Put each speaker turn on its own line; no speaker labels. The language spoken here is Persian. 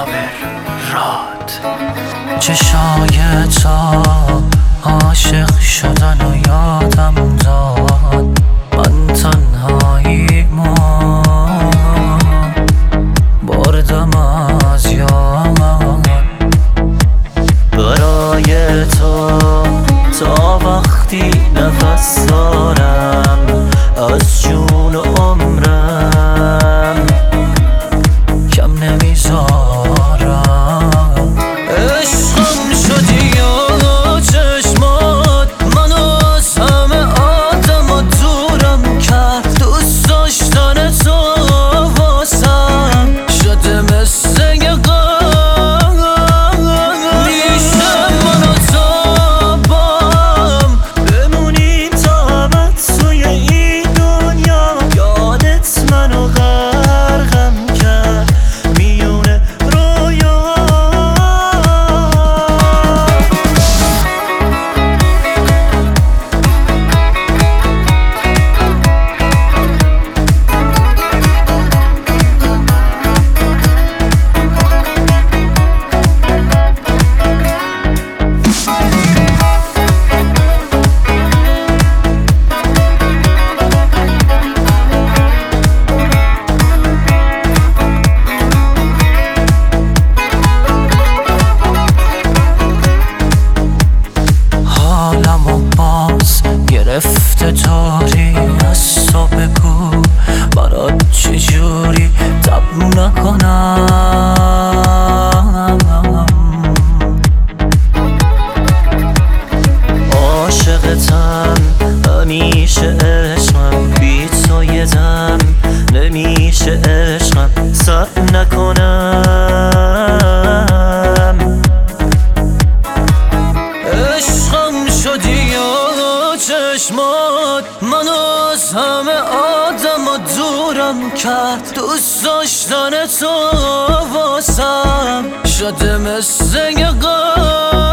مشاور راد.
چشای تو عاشق شدن و یادم داد من تنهاییمو بردم از یاد. برای تو تا وقتی نفس دارم از جون و عمرم کم نمیذارم. عشقم شدی و چشمات منو از همه آدم و دورم کرد. دوست داشتن تو واسم شده مثل یه غم. میشه من و تو با هم بمونیم تا ابد توی این دنیا. یادت منو غرقم کرد میونه رویا. حالمو باز گرفته داری از تو بگو برات چجوری تب نکنم. عاشقتم همیشه عشقم بی تو یه دم نمیشه عشقم سر نکنم. عشقم شدی و چشمات منو از همه آدم و دورم کرد. دوست داشتن تو واسم شده مثل یه غم.